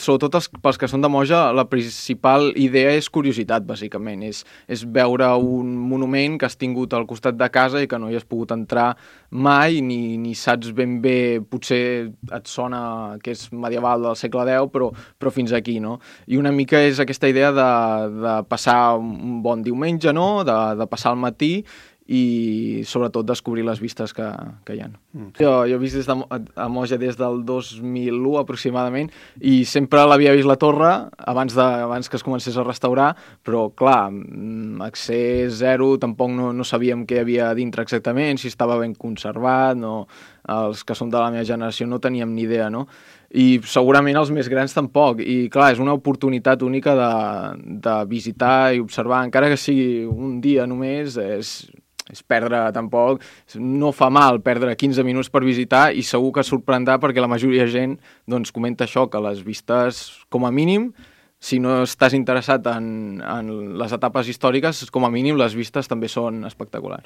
sobretot pels que són de Moja, la principal idea és curiositat, bàsicament. És veure un monument que has tingut al costat de casa i que no hi has pogut entrar mai, ni saps ben bé, potser et sona que és medieval del segle X, però fins aquí, no? I una mica és aquesta idea de passar un bon diumenge, no? De passar al matí i sobretot descobrir les vistes que hi ha. Jo he vist a Moja des del 2001 aproximadament i sempre l'havia vist la torre abans que es comencés a restaurar, però clar, accés zero, tampoc no sabíem què hi havia dintre exactament, si estava ben conservat, no, els que som de la meva generació no teníem ni idea, no? I segurament els més grans tampoc, i clar, és una oportunitat única de visitar i observar, encara que sigui un dia només, és perdre tampoc, no fa mal perdre 15 minuts per visitar i segur que sorprendrà perquè la majoria de gent doncs, comenta això, que les vistes, com a mínim, si no estàs interessat en les etapes històriques, com a mínim les vistes també són espectaculars.